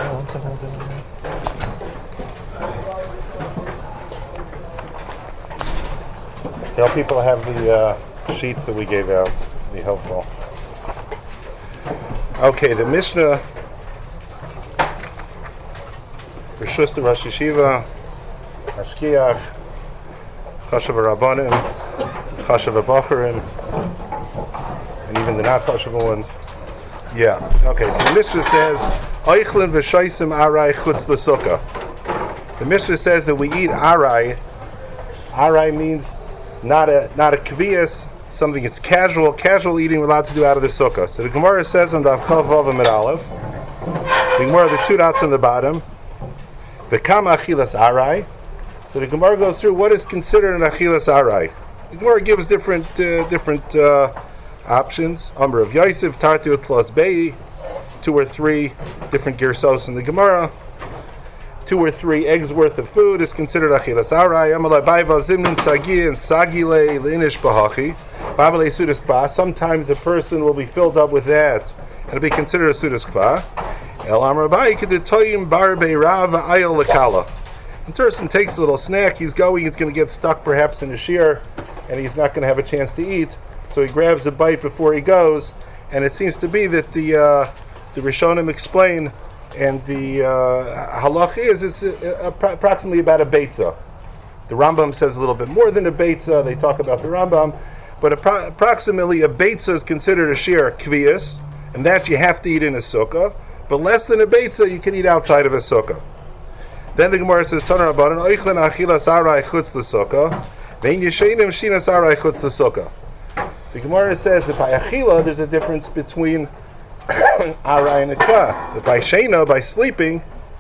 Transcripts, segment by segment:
One second. Tell people to have the sheets that we gave out. Be helpful. Okay, the Mishnah. Rishus the Rosh Yeshiva, Mashkiach, Chashav Rabbanim, Chashav Bacharim, and even the not Chashav ones. Yeah. Okay. So the Mishnah says, "Oichlin v'shaisim arai chutz l'sukkah." The Mishnah says that we eat arai. Arai means not a kvias, something that's casual. Casual eating we're allowed to do out of the sukkah. So the Gemara says on the Chav Vav Amid Aleph, the Gemara the two dots on the bottom, the Kama achilas arai. So the Gemara goes through what is considered an achilas arai. The Gemara gives different options. Amr of Yosef, Tartu plus Bei, 2 or 3 different girsos in the Gemara. 2 or 3 eggs worth of food is considered achilas arai. Amalai baiva zimnin sagi and sagile leinish bahachi. Babale sudas kva. Sometimes a person will be filled up with that and it'll be considered a sudas kva. El amar bai kedetoyim bar beirav ayel lekala. When a person takes a little snack, he's going to get stuck perhaps in a shear, and he's not going to have a chance to eat. So he grabs a bite before he goes, and it seems to be that the Rishonim explain, and the halach is it's approximately about a beitza. The Rambam says a little bit more than a beitza. They talk about the Rambam, but approximately a beitza is considered a shear kviyas, and that you have to eat in a sukkah. But less than a beitza you can eat outside of a sukkah. Then the Gemara says, "Tanar Rabbanan oichlin achilas arai chutz l'sukkah, vein yesheinim shinas arai chutz l'sukkah." The Gemara says that by achila there's a difference between arai and a kva. That by sheina, by sleeping,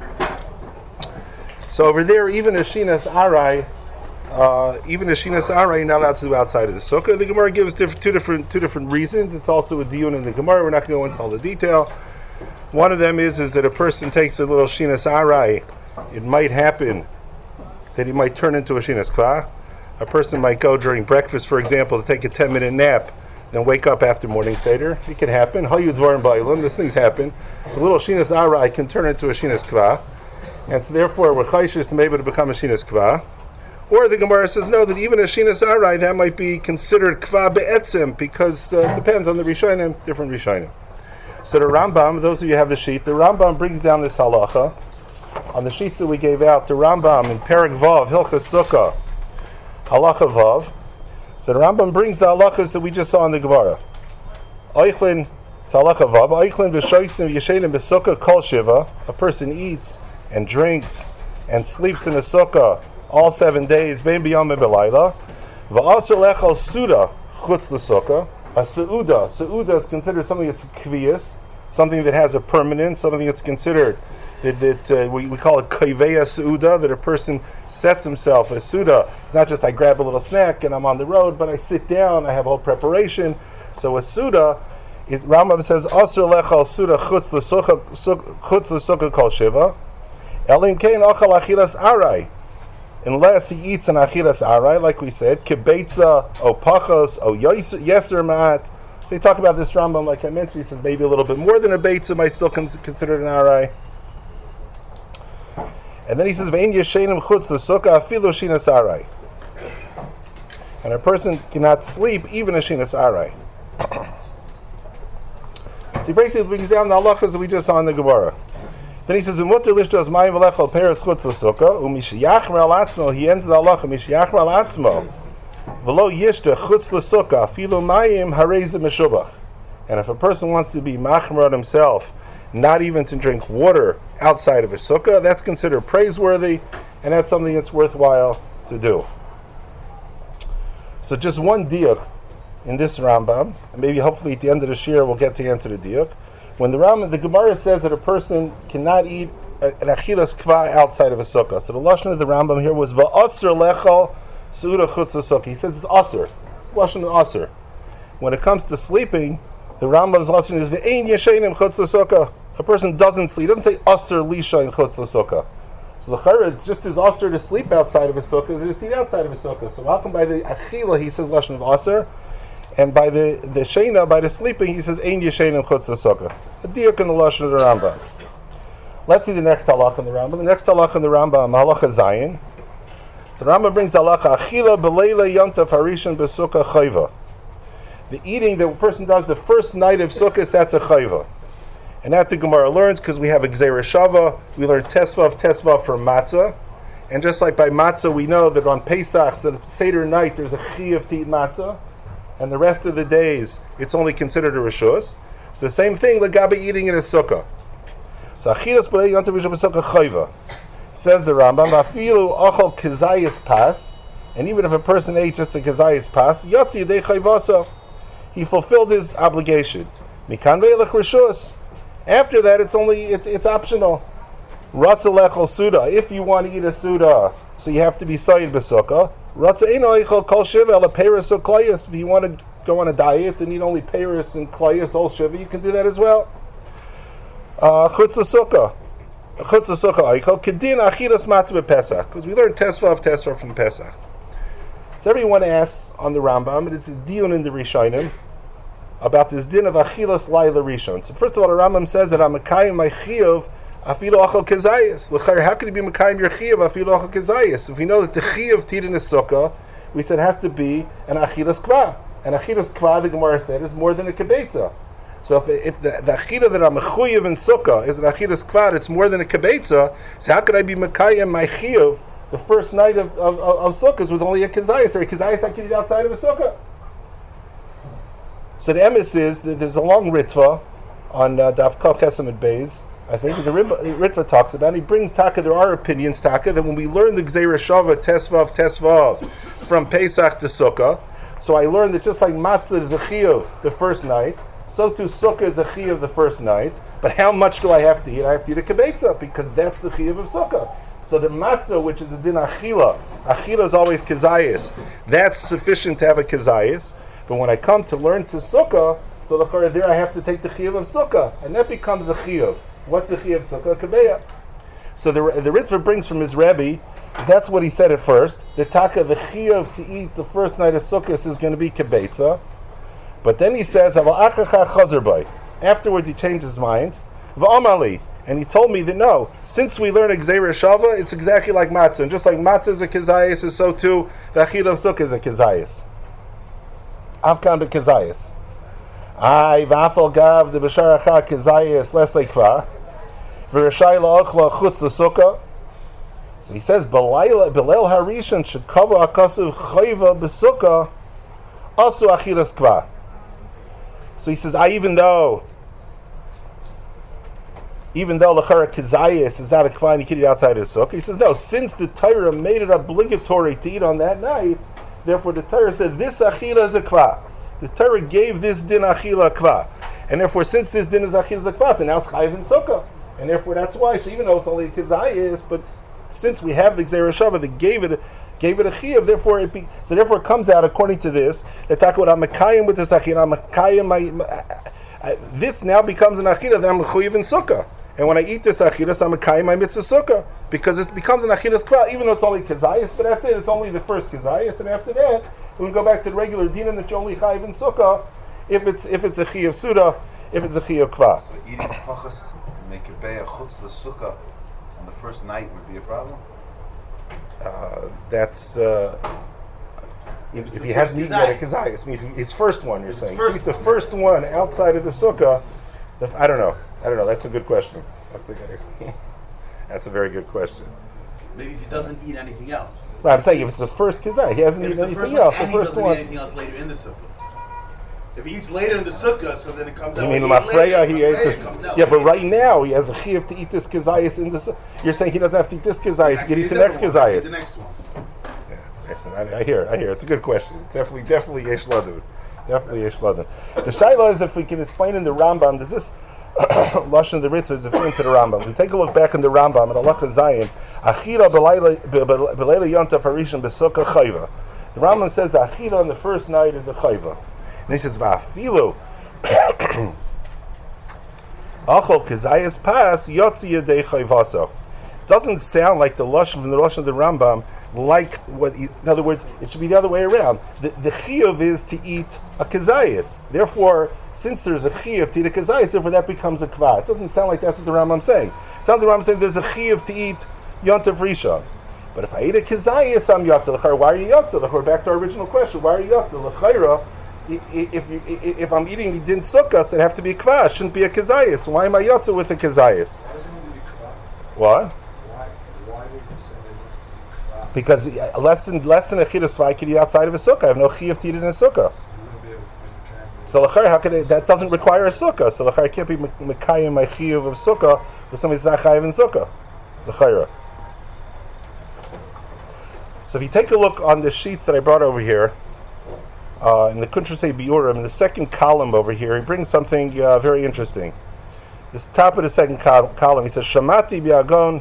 so over there even a shinas arai, you're not allowed to do outside of the sukkah. The Gemara gives two different reasons. It's also a diyun in the Gemara. We're not going to go into all the detail. One of them is that a person takes a little shinas arai. It might happen that he might turn into a shinas kva. A person might go during breakfast, for example, to take a 10-minute nap, then wake up after morning seder. It can happen. Hayu dvarim ba'ilum. These things happen. So a little shinas arai can turn into a shinas kva, and so therefore we're chayshish to be able to become a shinas kva. Or the Gemara says no, that even a shinas arai that might be considered kva be'etzem, because it depends on the rishonim, different rishonim. So the Rambam, those of you who have the sheet, the Rambam brings down this halacha. On the sheets that we gave out, the Rambam in Perek Vav, Hilchas Sukkah, Halacha Vav. So the Rambam brings the halachas that we just saw in the Gemara. Oichlin, it's Halacha Vav, Oichlin b'shoisim yeshenim b'sukkah kol shiva. A person eats and drinks and sleeps in a sukkah all 7 days, bein b'yom be'layla. V'asur lechal suda chutz l'sukkah. A seuda is considered something that's kviyas, something that has a permanence, something that's considered that we call it kaiveya seuda, that a person sets himself. A seuda, it's not just I grab a little snack and I'm on the road, but I sit down, I have all preparation. So a seuda, Rambam says, asur lechal seuda chutz l'sukkah kol shiva, elim kein ochal achilas arai. Unless he eats an achilas arai, like we said, kibeitza, o pachos, o yeser ma'at. So they talk about this Rambam, like I mentioned, he says maybe a little bit more than a beitza might still consider an arai. And then he says, ve'in yeshenim chutz l'sukkah afilu shinas arai. And a person cannot sleep even a shinas arai. So he basically brings down the halachas that we just saw in the Gemara. Then he says, "Umuter lishtos mayim v'lechol peres chutz l'sukkah, u'mishiyachmer al atzmo." He ends the halacha, "Mishiyachmer al atzmo, v'lo yishta chutz l'sukkah, afilu mayim harei meshubach." And if a person wants to be machmer on himself, not even to drink water outside of a sukkah, that's considered praiseworthy, and that's something that's worthwhile to do. So just one diuk in this Rambam, and maybe hopefully at the end of the shir we'll get to answer the diuk. When the Gemara says that a person cannot eat an achilas kva outside of a sukkah. So the lashon of the Rambam here was va'asur lechal seuda chutz l'sukkah. He says it's asur. It's lashon asur. When it comes to sleeping, the Rambam's lashon is ve'ein yeshenim chutz l'sukkah. A person doesn't sleep. He doesn't say asur lisha in chutz l'sukkah. So the chayra, it's just as asur to sleep outside of a sukkah as it is to eat outside of a sukkah. So how come by the achila he says lashon of asur? And by the sheina, by the sleeping, he says ein yeshenim chutz l'sukkah. A diuk in the lashon of the Rambam. Let's see the next halach in the Rambam. The next halach in the Rambam, halacha Zayin. So the Rambam brings the halacha achila b'leila yontav harishan b'sukkah chayva. The eating that a person does the first night of Sukkot, that's a chayva. And that the Gemara learns because we have a Gzeira Shava, we learn Tesvav from matzah. And just like by matzah, we know that on Pesach, so the Seder night, there's a chiyuv to eat matzah. And the rest of the days, it's only considered a reshus. So the same thing, legabe eating in a sukkah. So achilas b'lei yontav harishan b'sukkah chayva. Says the Rambam, afilu achol kezayis pas, and even if a person ate just a kezayis pas, yotzi yedei chayvasa, he fulfilled his obligation. Mikan ve'elech reshus. After that, it's optional. Ratza lechol suda. If you want to eat a suda, so you have to be sayid b'sukkah. Ratza eino eichel kol shiva ela peiros or klayus. If you want to go on a diet and eat only peiros and klayus, all shiva, you can do that as well. Chutz sukkah. Chutz sukkah eichel kedin achilas matzah b'Pesach, because we learned tesvav from Pesach. So everyone asks on the Rambam, and it's a diun in the Rishonim, about this din of achilas laila rishon. So first of all, the Rambam says that I'm mekayim my chiyuv afilu achal kezayis. L'chayr, how could you be mekayim your chiyuv afilu achal kezayis? If we know that the chiyuv to eat in a sukkah, we said it has to be an achilas kva. And achilas kva, the Gemara said, is more than a kibetza. So if the achila that I'm mechuyev in sukkah is an achilas kva, it's more than a kibetza. So how could I be mekayim my chiyuv the first night of sukkahs with only a kezayis, or a kezayis I can eat outside of a sukkah? So the emes is that there's a long ritva on Daf Kol Chesed Beis. I think the ritva talks about it. He brings taka. There are opinions taka that when we learn the Gzeira Shava Tesvav from Pesach to Sukkah, so I learned that just like matzah is a chiyuv the first night, so too Sukkah is a chiyuv the first night. But how much do I have to eat? I have to eat a kibetza because that's the chiyuv of Sukkah. So the matzah, which is a din achila is always kezayis. That's sufficient to have a kezayis. But when I come to learn to sukkah, so there I have to take the chiyuv of sukkah, and that becomes a chiyuv. What's the chiyuv of sukkah? Kabeya. So the Ritva brings from his Rebbe, that's what he said at first. The taka, the chiyuv to eat the first night of sukkah is going to be kibetza. But then he says, afterwards he changed his mind. V'amali, and he told me that no, since we learn a Gzeira Shava, it's exactly like matzah. And just like matzah is a kezayis, so too the chiyuv of sukkah is a kezayis. Avkan bekezayis. Ay vafal gav de b'shar achar kezayis les leikva. V'rashai la'achla chutz l'sukkah. So he says, Belel harishon should cover akasu chayva b'sukkah asu achilas kva. So he says, even though l'chara kezayis is not a kva and you can eat outside of the sukkah, he says, no, since the Torah made it obligatory to eat on that night, therefore, the Torah said, this achila is a kva. The Torah gave this din achila a kva. And therefore, since this din is achila is a kva, so now it's chayiv in sukkah. And therefore, that's why, so even though it's only a kezayis, but since we have the Gzeira Shava that gave it a chiyav, therefore it comes out, according to this, that talk about I'm mekayim with this achila, I'm mekayim, this now becomes an achila that I'm mechuyev in sukkah. And when I eat this achilas, I'm mekayim my mitzvah sukkah, because it becomes an achilas kva, even though it's only kezayis, but that's it. It's only the first kezayis, and after that, we go back to the regular dinim that you only chayiv in sukkah, if it's a chiyav suda, if it's a chiyav kva. So eating pachas and make a beya chutz l'sukkah on the first night would be a problem. That's if he hasn't eaten yet a kezayis. I mean, it's first one. You're saying eat the first one outside of the sukkah. I don't know. That's a good question. That's a very good question. Maybe if he doesn't eat anything else. Right, I'm saying if it's the first kizah, he hasn't eaten anything else. The first one. Eat anything else later in the sukkah. If he eats later in the sukkah, so then it comes out. You mean Mafreya? He ate. Yeah, but right now he has a chiyuv to eat this kizayis in the sukkah. You're saying he doesn't have to eat this kizayis. He can eat the next kizayis. The next one. Yeah, listen, I hear. It's a good question. Definitely yesh ladun. Definitely yesh ladun. The shaila is if we can explain in the Rambam. Does this Lashon the Ritva is referring to the Rambam? We take a look back in the Rambam at Halacha Zayin. Achira b'leila yontav harishan b'sukkah chayva. The Rambam says achira on the first night is a chayva, and he says va'afilu achol kezayis pas yotzi yedei chayvaso. Doesn't sound like the Lashon from the Lashon of the Rambam. Like what? In other words, it should be the other way around. The chiyuv is to eat a kezayis. Therefore, since there's a chiyuv to eat a kezayis, therefore that becomes a kva. It doesn't sound like that's what the Rambam's saying. Sounds like I'm saying there's a chiyuv to eat Yontav Rishon. But if I eat a kizayis, I'm Yotze L'chayra. Why are you Yotze L'chayra? We're back to our original question. Why are you Yotze L'chayra? If I'm eating the din sukkah, it'd have to be a kvash. It shouldn't be a kizayis. Why am I Yotze with a kizayis? Why does it need to be kva? What? Why would you say that it's the kva? Because less than a chidas I could eat outside of a sukkah. I have no chiyuv to eat in a sukkah. You wouldn't be able to make a kind So l'chayr, how could that doesn't require a sukkah? So l'chayr can't be mekayim my chiyuv of sukkah with somebody's not chayiv in sukkah. L'chayr. So if you take a look on the sheets that I brought over here, in the Kuntrasei Biurim, in the second column over here, he brings something very interesting. This top of the second column, he says, Shamati bi'agon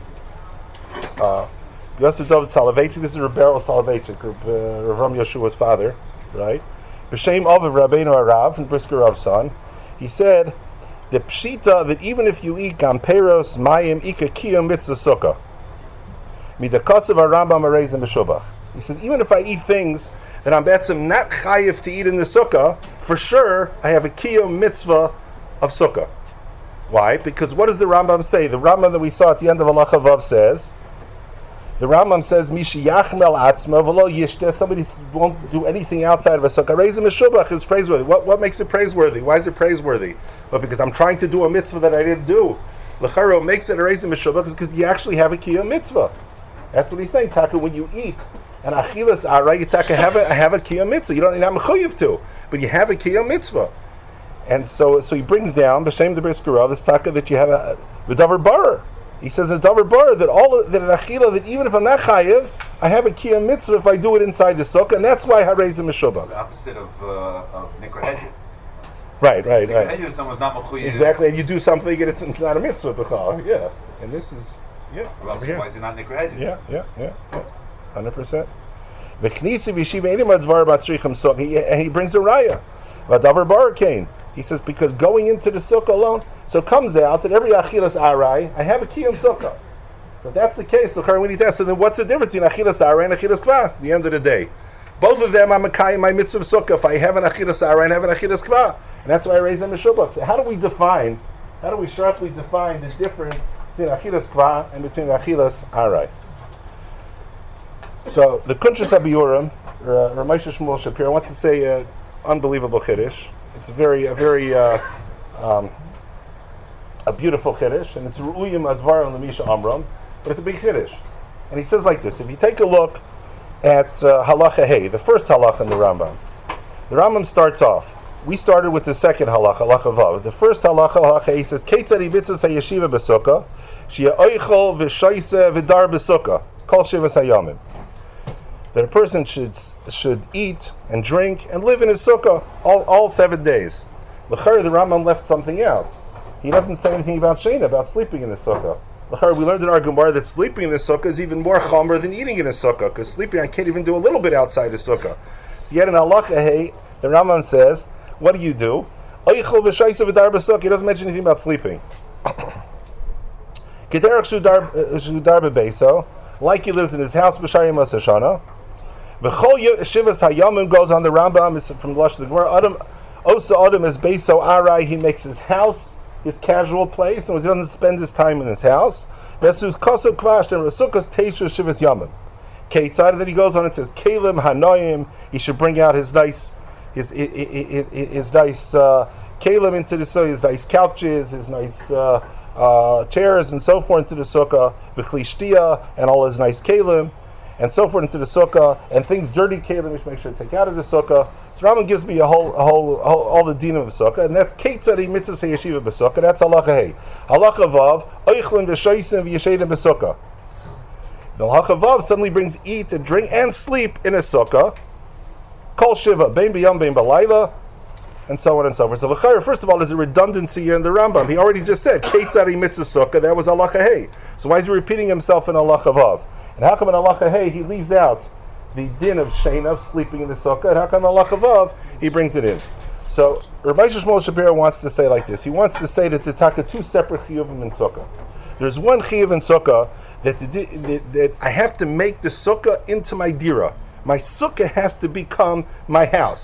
Yosef David Soloveitchik. This is Rebbeinu Soloveitchik, Rav Yeshua's father, right? B'shem Aviv Rabbeinu Arav, and Brisker Rav's son. He said, the pshita that even if you eat gamperos, mayim, ika kiyom mitzvah sukkah. Midakasav Rambam Arezim B'Shubach. He says, even if I eat things that I'm betzim not chayiv to eat in the sukkah, for sure I have a kiyom mitzvah of sukkah. Why? Because what does the Rambam say? The Rambam that we saw at the end of Halacha Vav says, the Rambam says, Mishi yachmel atzma v'lo yishte. Somebody won't do anything outside of a sukkah. Arezim B'Shubach is praiseworthy. What makes it praiseworthy? Why is it praiseworthy? Well, because I'm trying to do a mitzvah that I didn't do. L'charo makes it Arezim B'Shubach is because you actually have a kiyom mitzvah. That's what he's saying, Taka. When you eat an achilas ara, you Taka have a kiyom mitzvah. You're not mechuyev to, but you have a kiyom mitzvah. And so he brings down b'shem the briskara this Taka that you have the davar bar. He says a davar bar that that an achila that even if I'm not chayev, I have a kiyom mitzvah if I do it inside the sukkah, and that's why harezim meshubah. It's the opposite of nikra hedges. Right. Nikra hedges, someone's not mechuyev. Exactly, and you do something and it's not a mitzvah b'chal. Yeah, and this is. Yeah, Why is it not nikra hedges? Yeah, 100%. V'knisi v'yeshiva edim advar b'atzrichim sukkah, and he brings a raya. V'adavar barakain. He says because going into the sukkah alone, so it comes out that every achilas arai, I have a kiyum sukkah. So if that's the case, we need to ask. So then, what's the difference between achilas arai and achilas kva? At the end of the day, both of them I'm a kayim my mitzvah sukkah. If I have an achilas arai and have an achilas kva, and that's why I raise them in shubach. So how do we sharply define the difference between achilas kva and between achilas arai? So the Kuntres HaBiurim, Ramesha Shmuel Shapiro wants to say unbelievable chiddush. It's a very beautiful chiddush, and it's Ru'uyim Advar and Lamisha Amram, but it's a big chiddush. And he says like this: if you take a look at halacha hey, the first halacha in the Rambam starts off. We started with the second halacha vav. The first halacha hey says Keitzad Yibitzos HaYeshiva B'Sukkah Shia Oichol V'Shoise V'Dar B'Sukkah Kol Shivas Hayamim. That a person should eat and drink and live in his sukkah all 7 days. L'char, the Rambam left something out. He doesn't say anything about Shena, about sleeping in the sukkah. L'char, we learned in our Gemara that sleeping in the sukkah is even more chomer than eating in a sukkah, because sleeping I can't even do a little bit outside the sukkah. So yet in halacha hey, the Rambam says, what do you do? Oichol v'shayse v'dar b'sukkah. He doesn't mention anything about sleeping. Kederach shudar b'beiso, like he lives in his house b'shayim Hashanah. V'chol shivas hayamim goes on the Rambam. It's from the Lashon of the Gemara. Adam osa adam is beiso arai. He makes his house his casual place, and he doesn't spend his time in his house. Vesus koso kvash and resukas teishu shivas yamim. Keitzad that he goes on and says kelim hanoyim. He should bring out his nice kelim into the sukkah, his nice couches, his nice chairs, and so forth into the sukkah. V'klishtia and all his nice kelim. And so forth into the sukkah, and things dirty kelim which make sure to take out of the sukkah. So Rambam gives me all the din of the sukkah, and that's Keitzad mitzvahs hayeshiva b'sukkah. That's halacha hey. Halacha vav oichlin v'shoysim v'yeshedim b'sukkah. The halacha vav suddenly brings eat and drink and sleep in a sukkah. Kol shiva bein b'yom bein b'layla, and so on and so forth. So l'chayr, first of all, there's a redundancy in the Rambam. He already just said Keitzad mitzvah sukkah. That was halacha hey. So why is he repeating himself in halacha vav? And how come in halacha hey he leaves out the din of shena, of sleeping in the sukkah, and how come in halacha vav he brings it in? So Ramesha Shmuel Shapiro wants to say like this. He wants to say that there's two separate chiyuvim in sukkah. There's one chiyuv in sukkah that I have to make the sukkah into my dira. My sukkah has to become my house.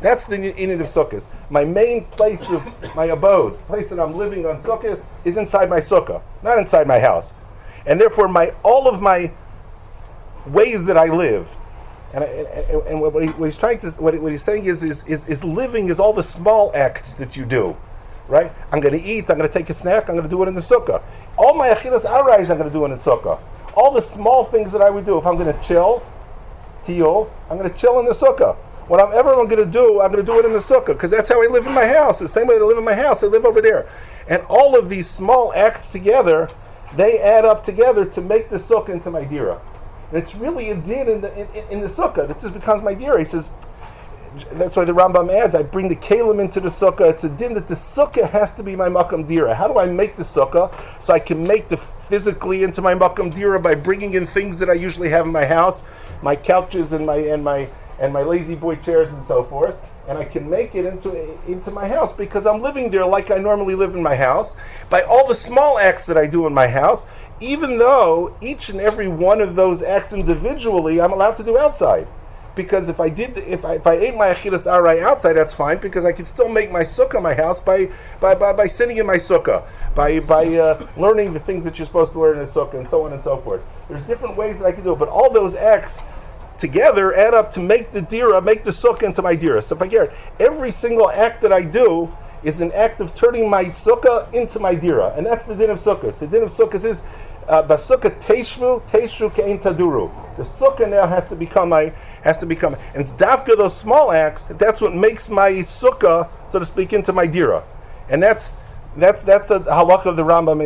That's the inyan of Sukkos. My main place of my abode, place that I'm living on Sukkos, is inside my sukkah, not inside my house. And therefore, all of my ways that I live, and what he's trying to, what he's saying is living is all the small acts that you do, right? I'm going to eat, I'm going to take a snack, I'm going to do it in the sukkah. All my achilas arais I'm going to do in the sukkah. All the small things that I would do, if I'm going to chill, tiyul, I'm going to chill in the sukkah. Whatever I'm going to do it in the sukkah, because that's how I live in my house. The same way I live in my house, I live over there. And all of these small acts together, they add up together to make the sukkah into my dira. And it's really a din in the sukkah. It just becomes my dira. He says, that's why the Rambam adds, I bring the kalim into the sukkah. It's a din that the sukkah has to be my makam dira. How do I make the sukkah? So I can make the physically into my makam dira by bringing in things that I usually have in my house, my couches and my lazy boy chairs and so forth, and I can make it into my house because I'm living there like I normally live in my house, by all the small acts that I do in my house, even though each and every one of those acts individually I'm allowed to do outside. Because if I ate my achilas arai outside, that's fine, because I can still make my sukkah my house by sitting in my sukkah, by learning the things that you're supposed to learn in the sukkah, and so on and so forth. There's different ways that I can do it, but all those acts together add up to make the dira, make the sukkah into my dira. So if I get it, every single act that I do is an act of turning my sukkah into my dira, and that's the din of sukkahs. The din of sukkahs is basukah teishvu kein taduru. The sukkah now has to become, and it's dafka those small acts. That's what makes my sukkah, so to speak, into my dira, and that's the halacha of the Rambam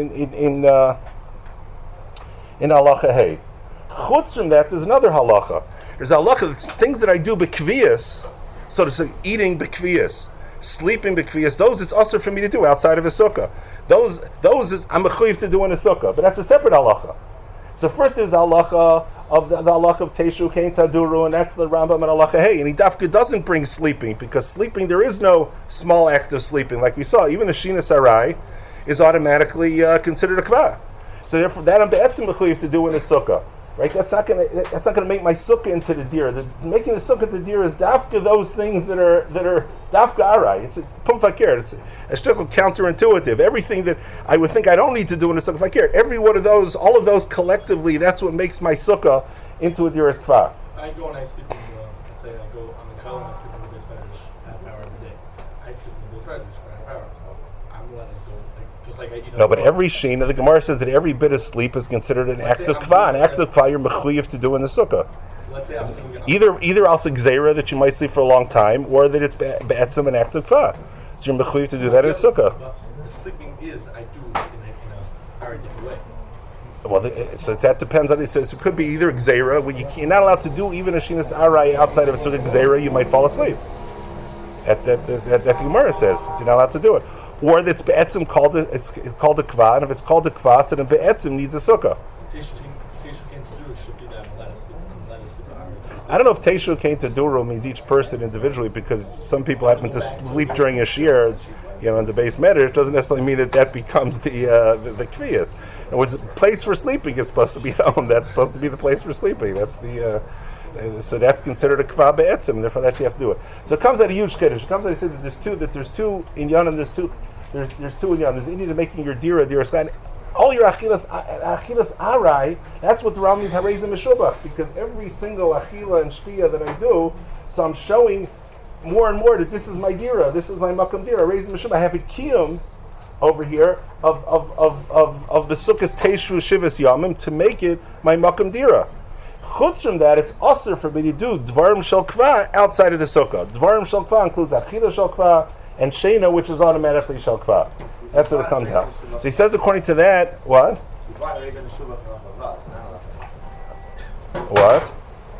in halacha hey. Chutz from that, there's another halacha. There's a halacha, things that I do bekviyas, so to say, eating bekviyas, sleeping bekviyas, those it's also for me to do outside of a sukkah. Those is I'm mechuyev to do in a sukkah, but that's a separate halacha. So first there's halacha of the halacha of Teishu Kein Taduru, and that's the Rambam and halacha hey. And he dafka doesn't bring sleeping, because sleeping, there is no small act of sleeping. Like we saw, even a Shina Sarai is automatically considered a kva. So therefore that I'm be'etzim mechuyev to do in a sukkah. Right, that's not gonna make my sukkah into the dir. Making the sukkah into the dir is dafka those things that are dafka arai. It's a pum fakir. It's a shtickle counterintuitive. Everything that I would think I don't need to do in a sukkah fakir, every one of those, all of those collectively, that's what makes my sukkah into a dir as kva. I go and I sleep in let's say I go on the column and I sleep in the Bismedish half hour every day. I sleep in the Bismedish for half hour, so I'm letting it go. Just like I, no, but every shina, the Gemara says that every bit of sleep is considered an act of kva. An act of kva you're mechuyev to do in the sukkah. Let's say Either also gzeira that you might sleep for a long time, or that it's be'etzim an act of kva. So you're mechuyev to do that in a sukkah. The sleeping is I do in a very different way. Well, so that depends on it. So it could be either gzeira, where you're not allowed to do even a shinas arai outside of a sukkah gzeira, you might fall asleep. That the Gemara says, so you're not allowed to do it. Or that's be'etzim called a kva, and if it's called a kva, then be'etzim needs a sukkah. I don't know if Teishu Kein Taduru means each person individually, because some people happen to sleep during a shiur, in the base medrash. It doesn't necessarily mean that becomes the kviyas. And what's the place for sleeping is supposed to be home. That's supposed to be the place for sleeping. That's the so that's considered a kva be'etzim, and therefore that you have to do it. So it comes out a huge kiddush. It comes out, he said that there's two inyan, and there's two inyan. There's inyan making your dira sklan. All your achilas arai, that's what the Rambam means harezim meshubach, because every single achila and shtiya that I do, so I'm showing more and more that this is my dira, this is my makam dira, harezim meshubach. I have a kiyum over here of the sukkah's teishu shivas yamim to make it my makam dira. Chutz from that, it's usher for me to do dvarim shel kva outside of the sukkah. Dvarim shel kva includes achila shel kva and shena, which is automatically shel kva. That's what it comes out. So he says, according to that, what? What?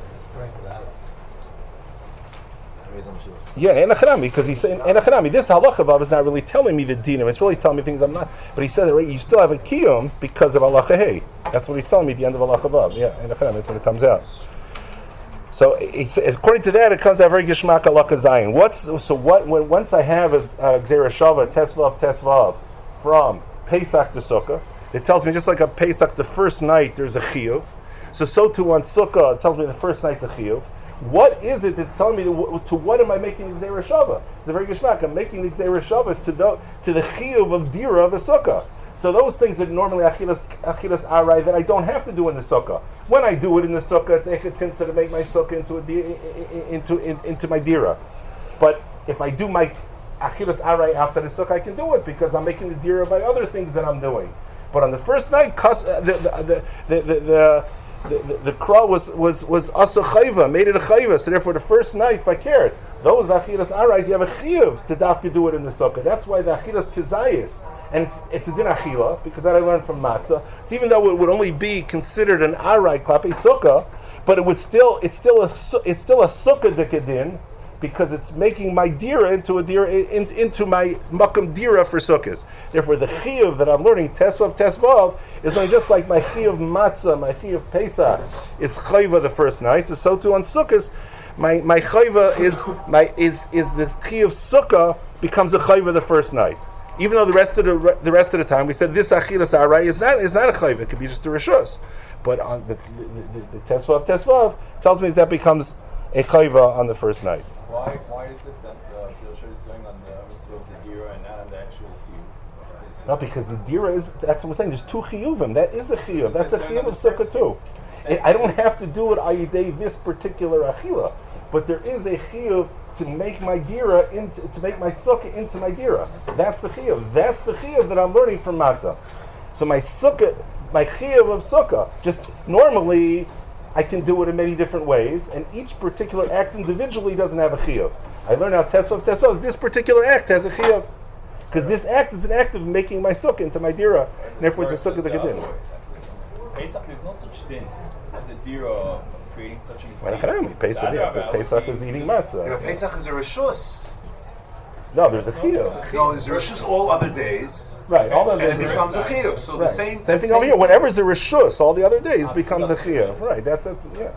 Yeah, enachanami, because he's saying enachanami. This halacha vav is not really telling me the dinim; it's really telling me things I'm not. But he says, right, you still have a kiyum because of halacha hey. That's what he's telling me at the end of halacha vav. Yeah, enachanami. That's when it comes out. So according to that, it comes out very gishmak halacha zayin. Once I have a gzera shava tesvav from Pesach to Sukkah, it tells me just like a Pesach, the first night there's a chiyuv. So too on Sukkah, it tells me the first night's a chiyuv. What is it that's telling me to what am I making the Gzeira Shava? It's a very geschmack. I'm making the Gzeira Shava to the chiyuv of dira of a sukkah. So those things that normally achilas arai that I don't have to do in the sukkah. When I do it in the sukkah, it's echetimtza to make my sukkah into my dira. But if I do my achilas arai outside the sukkah, I can do it because I'm making the dira by other things that I'm doing. But on the first night, the crow was asa chayva, made it a chayva. So therefore, the first night, if I cared, those achilas arais, you have a chiyuv to dafka do it in the sukkah. That's why the achilas kizayis, and it's a din achila because that I learned from matzah. So even though it would only be considered an arai klape sukkah, but it's still a sukkah dekadin because it's making my dira into my makam dira for sukkahs. Therefore, the chiyuv that I'm learning tesvav is only just like my chiyuv matzah, my chiyuv pesach is chayva the first night. So too on sukkahs, my chayva is the chiyuv sukkah becomes a chayva the first night. Even though the rest of the time we said this achilas arai is not a chayva, it could be just a rishus. But on the tesvav tells me that becomes a chayva on the first night. Why is it that Zilshur is going on the mitzvah of the dira and not on the actual chiyuv? No, because the dira is, that's what I'm saying, there's two chiyuvim. That is a chiyuv. That's a chiyuv of sukkah too. I don't have to do it ayidei this particular achila, but there is a chiyuv to make my dira to make my sukkah into my dira. That's the chiyuv. That's the chiyuv that I'm learning from matzah. So my sukkah, my chiyuv of sukkah, just normally I can do it in many different ways, and each particular act individually doesn't have a chiyuv. I learned how tesvav, this particular act has a chiyuv. Because this act is an act of making my sukkah into my dira. Therefore it's a sukkah that gedin. Pesach, there's no such thing as a dira of creating such a Pesach is eating matzah. Yeah, Pesach is a rishus. No, there's a chiyuv. No, there's a rishus all other days. Right, all the other And it days. becomes a chiyuv. So the Right. same thing over here. Whatever's a rishus, all the other days becomes a chiyuv. Right. That's yeah.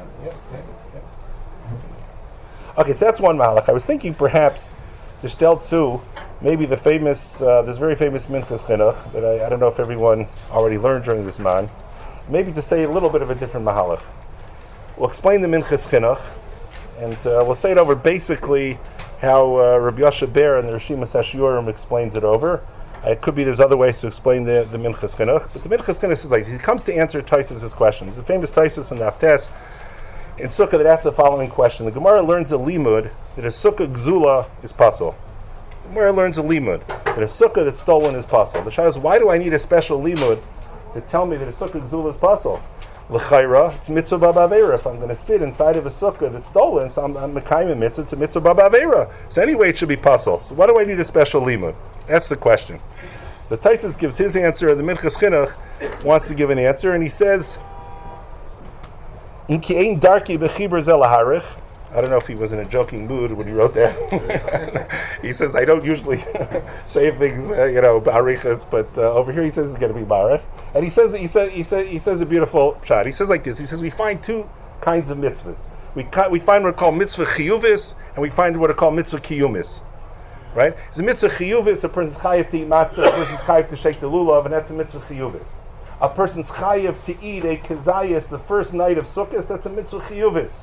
Okay, so that's one malach. I was thinking perhaps to stel tzu, maybe the famous, this very famous minchas chinuch that I don't know if everyone already learned during this man. Maybe to say a little bit of a different mahalach. We'll explain the minchas chinuch, and we'll say it over basically how Rabbi Yosha Ber and the Rishimas Hashiurim explains it over. It could be there's other ways to explain the Minchas Chinuch, but the Minchas Chinuch is like, he comes to answer Taisus' questions. The famous Taisus in the Haftes in Sukkah that asks the following question. The Gemara learns a limud that a Sukkah Gzula is pasul. The Gemara learns a limud that a Sukkah that's stolen is pasul. The Shah is, why do I need a special limud to tell me that a Sukkah Gzula is pasul? L'chayra, it's mitzvah b'aveira. If I'm going to sit inside of a sukkah that's stolen, so I'm mekayim mitzvah, it's a mitzvah b'aveira. So anyway, it should be pasul. So why do I need a special limud? That's the question. So Taisus gives his answer, and the Minchas Chinuch wants to give an answer, and he says, "In ki ein darki b'chibur zel laharich." I don't know if he was in a joking mood when he wrote that. He says, I don't usually say things, barichas, but over here he says it's going to be barich. And he says a beautiful shot. He says like this. He says we find two kinds of mitzvahs. We find what are called mitzvah chiyuvis, and we find what are called mitzvah kiyumis. Right? So mitzvah chiyuvis, a person's chayiv to eat matzah, a person's chayiv to shake the lulav, and that's a mitzvah chiyuvis. A person's chayiv to eat a kezayis the first night of Sukkot, that's a mitzvah chiyuvis.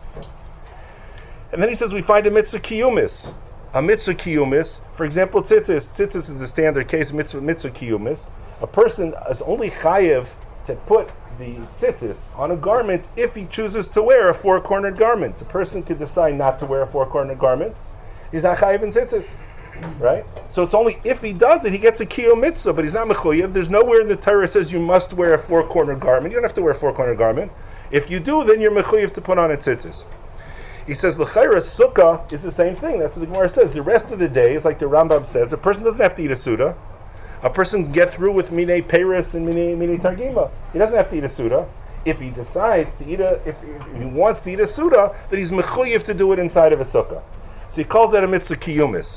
And then he says we find a mitzvah kiyumis. A mitzvah kiyumis, for example, tzitzis. Tzitzis is the standard case mitzvah kiyumis. A person is only chayiv to put the tzitzis on a garment if he chooses to wear a four-cornered garment. A person could decide not to wear a four-cornered garment. He's not chayiv in tzitzis. Right? So it's only if he does it, he gets a kiyum mitzvah, but he's not mechuyev. There's nowhere in the Torah says you must wear a four-cornered garment. You don't have to wear a four-cornered garment. If you do, then you're mechuyev to put on a tzitzis. He says, l'chayra sukkah is the same thing. That's what the Gemara says. The rest of the day is like the Rambam says, a person doesn't have to eat a suda. A person can get through with minei peiros and minei targima. He doesn't have to eat a suda. If he decides to eat if he wants to eat a suda, then he's mechuyev to do it inside of a sukkah. So he calls that a mitzvah kiyumis.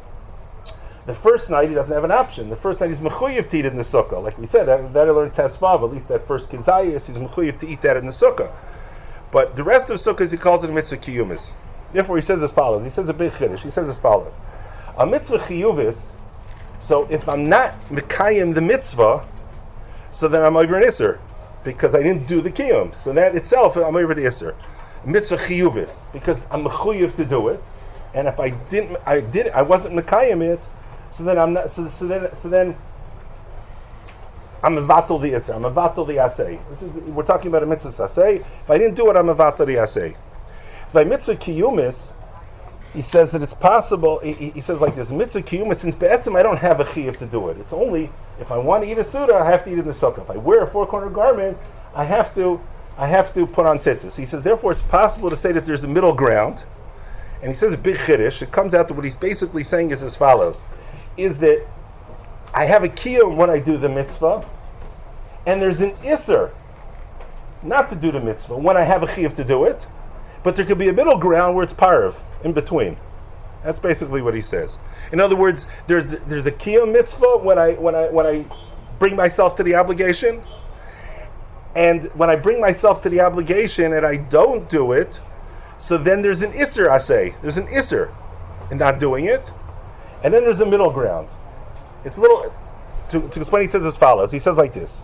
The first night he doesn't have an option. The first night he's mechuyev to eat it in the sukkah. Like we said, that I learned tesvav, at least that first kizayis, he's mechuyev to eat that in the sukkah. But the rest of sukkahs he calls it a mitzvah kiyumis. Therefore he says as follows. He says a big chiddush. He says as follows. A mitzvah chiyuvis, so if I'm not mekayim the mitzvah, so then I'm over an isser. Because I didn't do the kiyum. So that itself, I'm over the isser. mitzvah chiyuvis, because I'm mechuyev to do it, and if I wasn't mekayim it, so then I'm not. So then I'm mevatel the iser. I'm mevatel the asay. We're talking about a mitzvah asay. If I didn't do it, I'm mevatel the asay. So by mitzvah kiyumis, he says that it's possible. He says like this: mitzvah kiyumis, since be'etzim I don't have a chiyuv to do it. It's only if I want to eat a suda, I have to eat in the sukkah. If I wear a four-corner garment, I have to put on tzitzis. He says, therefore, it's possible to say that there's a middle ground. And he says a big chiddush. It comes out to what he's basically saying is as follows: is that I have a kiyum when I do the mitzvah, and there's an iser not to do the mitzvah when I have a chiyuv to do it, but there could be a middle ground where it's parv in between. That's basically what he says. In other words, there's a kiyum mitzvah when I bring myself to the obligation, and when I bring myself to the obligation and I don't do it, so then there's an iser asay. There's an iser in not doing it, and then there's a middle ground. It's a little to explain. He says as follows. He says like this: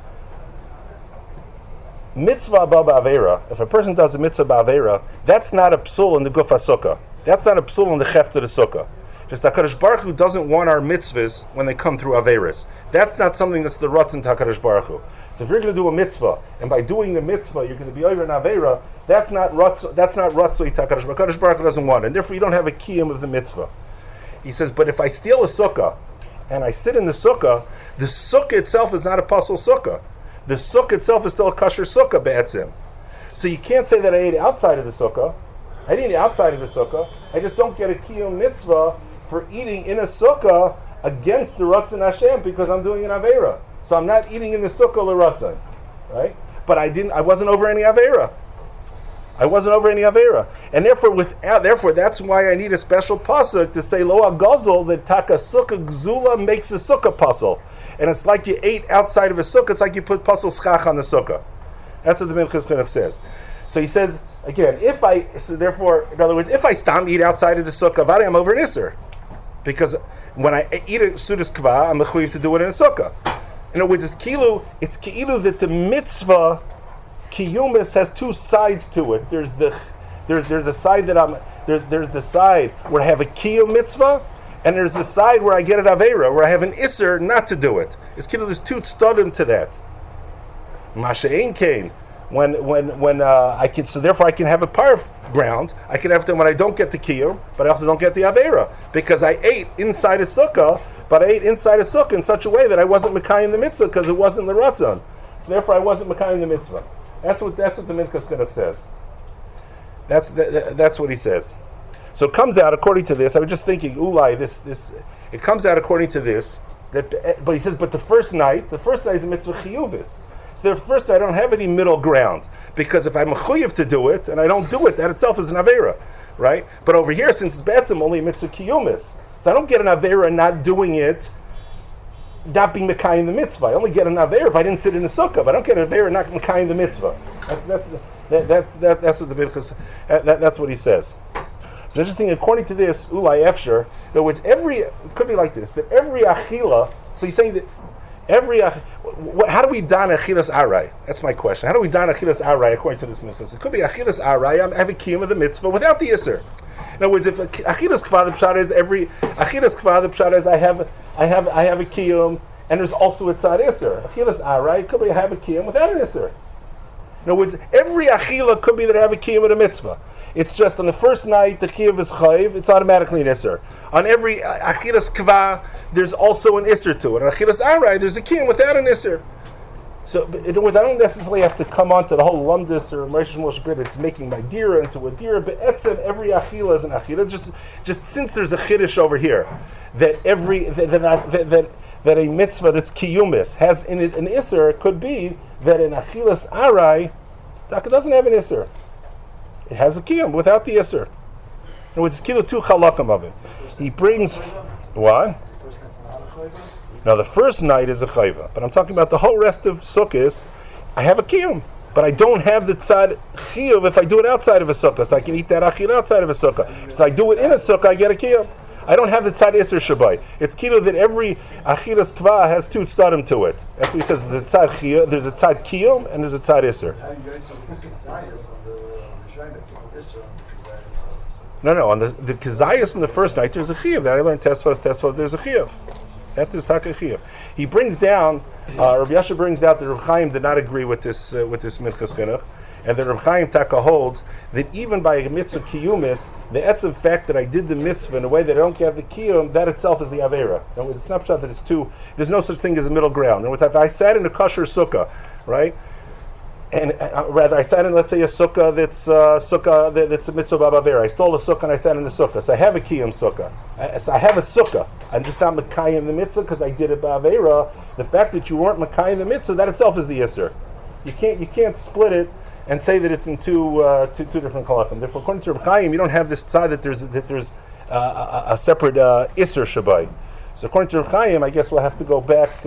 mitzvah ba'avera. If a person does a mitzvah ba'avera, that's not a psul in the guf sukkah. That's not a psul in the cheft of the sukkah. Just HaKadosh Baruch Hu doesn't want our mitzvahs when they come through averas. That's not something that's the ratzon to HaKadosh Baruch Hu. So if you're going to do a mitzvah, and by doing the mitzvah you're going to be over an avera, that's not ratzon to HaKadosh Baruch Hu. HaKadosh Baruch Hu doesn't want it, and therefore you don't have a kiyum of the mitzvah. He says, but if I steal a sukkah and I sit in the sukkah itself is not a pasul sukkah. The sukkah itself is still a kosher sukkah be'etzim. So you can't say that I ate outside of the sukkah. I didn't eat outside of the sukkah. I just don't get a kiyum mitzvah for eating in a sukkah against the Ratzon Hashem because I'm doing an Aveira. So I'm not eating in the sukkah l'Ratzon, right? But I wasn't over any Aveira. And therefore that's why I need a special pasuk to say lo agazol that taka sukkah gzula makes the sukkah pasuk. And it's like you ate outside of a sukkah, it's like you put pasuk schach on the sukkah. That's what the Minchas Chinuch says. So he says, again, in other words, if I stam eat outside of the sukkah, vadi, I'm over an iser. Because when I eat a sudas kva, I'm mechuyev to do it in a sukkah. In other words, it's ki'ilu that the mitzvah kiyumis has two sides to it. There's a side there's the side where I have a kiyum mitzvah, and there's the side where I get an aveira, where I have an iser not to do it. It's ki'ilu, there's two tzadim to that. Masha'ein kain. So therefore I can have a parv ground. I can have them when I don't get the kiyum, but I also don't get the avera because I ate inside a sukkah, but I ate inside a sukkah in such a way that I wasn't mekayim the mitzvah because it wasn't the ratzon. So therefore I wasn't mekayim the mitzvah. That's what the Minchas Chinuch says. That's what he says. So it comes out according to this. I was just thinking, ulai, this. It comes out according to this but he says, but the first night is a mitzvah chiyuvis. So first, I don't have any middle ground because if I'm mechuyev to do it and I don't do it, that itself is an avera, right? But over here, since it's betzim, only a mitzvah kiyumis, so I don't get an avera not doing it, not being mekayim the mitzvah. I only get an avera if I didn't sit in the sukkah, but I don't get an avera not mekayim the mitzvah. That's what the Minchas. That's what he says. So interesting. According to this, ulai efsher. In other words, it could be like this: that every achila. So he's saying that. How do we don achilas aray? That's my question. How do we don achilas aray according to this Minchas? It could be achilas aray. I have a kiyum of the mitzvah without the iser. In other words, if achilas kva the pshat is I have a kiyum and there's also a tzad iser. Achilas aray could be I have a kiyum without an iser. In other words, every achila could be that I have a kiyum of the mitzvah. It's just on the first night the kiyum is chayiv, it's automatically an iser. On every achilas kva, there's also an iser to it. On achilas aray, there's a kiyum without an iser. So, in other words, I don't necessarily have to come on to the whole lumdis or Moshe Moshe Brit. It's making my dira into a dira, but etzem every achila is an achila. Just since there's a chiddush over here that that a mitzvah that's kiyumis has in it an iser, it could be that an achilas aray that doesn't have an iser. It has a kiyum without the iser. In other words, it's kilo two chalakim of it. He brings what? Now the first night is a chayva, but I'm talking about the whole rest of sukkahs. I have a kiyum, but I don't have the tzad chiyuv if I do it outside of a sukkah, so I can eat that achil outside of a sukkah. So I do it in a sukkah, I get a kiyum. I don't have the tzad iser shabai. It's kilo that every achilas kva has two tzadim to it. That's what he says. There's a tzad chiyuv, there's a tzad kiyum, and there's a tzad iser. No, on the Kazayas in the first night, there's a chiyuv. That I learned Tesvos, there's a chiyuv. That there's taka chiyuv. He brings down, Rabbi Yasha brings out that Reb Chaim did not agree with this Minchas Chinuch, and that Reb Chaim taka holds that even by a mitzvah kiyumis, the etzav fact that I did the mitzvah in a way that I don't have the kiyum, that itself is the avera. And it's a snapshot that it's two. There's no such thing as a middle ground. In other words, if I sat in a kosher sukkah, right? And rather, I sat in, let's say, a sukkah that's a mitzvah b'avera. I stole a sukkah and I sat in the sukkah. So I have a kiyum sukkah. So I have a sukkah. I'm just not makayim the mitzvah because I did it b'avera. The fact that you weren't makayim the mitzvah, that itself is the isser. You can't split it and say that it's in two different halakim. Therefore, according to Reb Chaim, you don't have this side that there's a separate isser shabai. So according to Reb Chaim, I guess we'll have to go back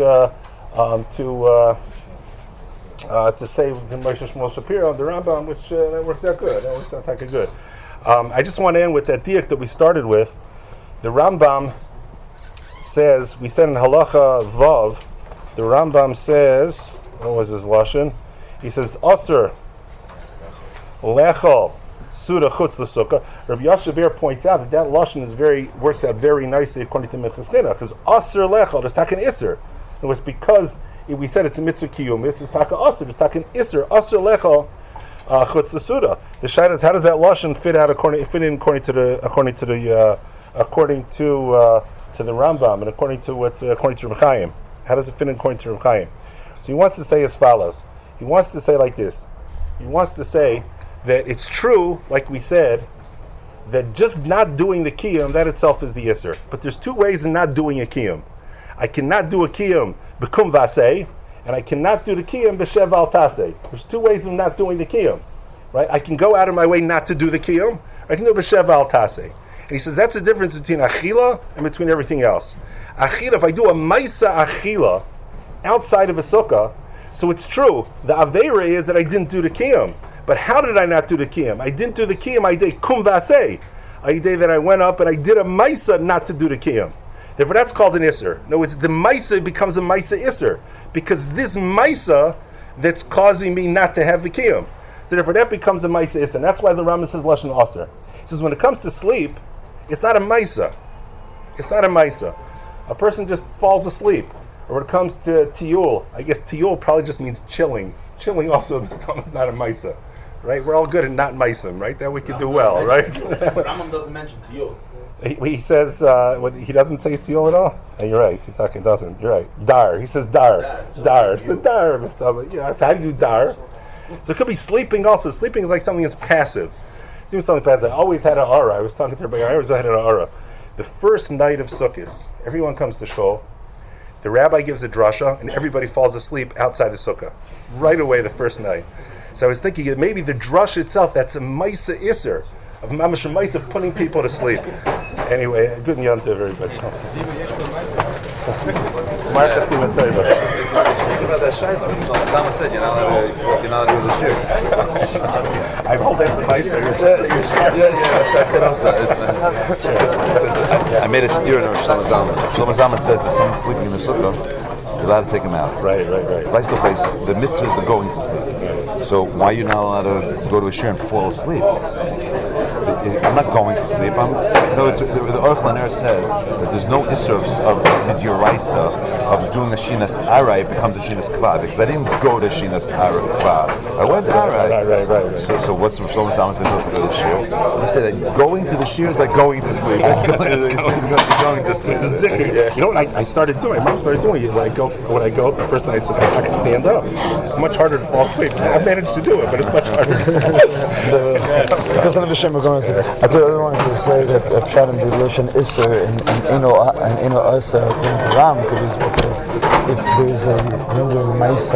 to say the Moshe Shmuel Shapiro and the Rambam, which that works out good. That works out like good. I just want to end with that diak that we started with. The Rambam says, we said in Halacha Vav, the Rambam says, what was his lashon? He says, Aser lechol suda chutz l'sukkah. Rabbi Yashaber points out that lashon works out very nicely according to Minchas Chinuch, because Aser lechol, there's taken isser. It was because we said it's a mitzvah kiyumis, it's taka aser, it's taka isser, aser lechol chutz l'suda. The shayla is, how does that lashon fit according to the Rambam and according to Reb Chaim? How does it fit in according to Reb Chaim? So he wants to say as follows. He wants to say like this. He wants to say that it's true, like we said, that just not doing the kiyum, that itself is the isser. But there's two ways in not doing a kiyum. I cannot do a kiyum b'kum vasei, and I cannot do the kiyum b'shev al tasei. There's two ways of not doing the kiyum, right? I can go out of my way not to do the kiyum, or I can do b'shev al tasei. And he says that's the difference between achila and between everything else. Achila, if I do a maisa achila outside of a sukkah, so it's true, the aveira is that I didn't do the kiyum. But how did I not do the kiyum? I didn't do the kiyum, I did kum vasei. I did that I went up and I did a maisa not to do the kiyum. Therefore, that's called an isser. In other words, the maisa becomes a maisa isser because this maisa that's causing me not to have the kiyum. So therefore, that becomes a maisa isser. And that's why the Rambam says lashon aser. He says when it comes to sleep, it's not a maisa. It's not a maisa. A person just falls asleep. Or when it comes to tiyul, I guess tiyul probably just means chilling. Chilling also this time is not a maisa. Right? We're all good at not maisim, right? That we could do well, right? Rambam doesn't mention tiyul. He says, he doesn't say tiyul at all? You're right, he doesn't. You're right. Dar. He says dar. Dar. So dar. Yeah, so how do you do dar? So it could be sleeping also. Sleeping is like something that's passive. It seems something passive. I always had an aura. I was talking to everybody. I always had an aura. The first night of Sukkot, everyone comes to shul. The rabbi gives a drasha, and everybody falls asleep outside the sukkah. Right away the first night. So I was thinking that maybe the drush itself, that's a maisa isser, of mamash maisa putting people to sleep. Anyway, good yontiv, everybody. Mark Hasima Teva. Speaking about that shayla, Shlomo Zalman said you're not allowed to do the shir. I hold that's a maisa. Yeah, that's I said also. I made a steer in Shlomo Zalman. Shlomo Zalman says if someone's sleeping in the sukkah, you're allowed to take him out. Right. Place to place, the mitzvah is the going to sleep. So why are you not allowed to go to a shir and fall asleep? I'm not going to sleep. No, the Aruch LaNer says that there's no issur of midiraisa of doing a shinas arai. It becomes a shinas kvad because I didn't go to shinas kvad. I went to arai. Right. So what's Shlomo Zalman says also go to shir? They say that going to the shir is like going to sleep. It's going to sleep. You know what I started doing? My mom started doing it when I go the first night. I can stand up. It's much harder to fall asleep. I've managed to do it, but it's much harder. Because one of the Shem we're going to I wanted to say that Pshat and Dilution Isser and Ino Asa according to Ram, because if there's a Maisa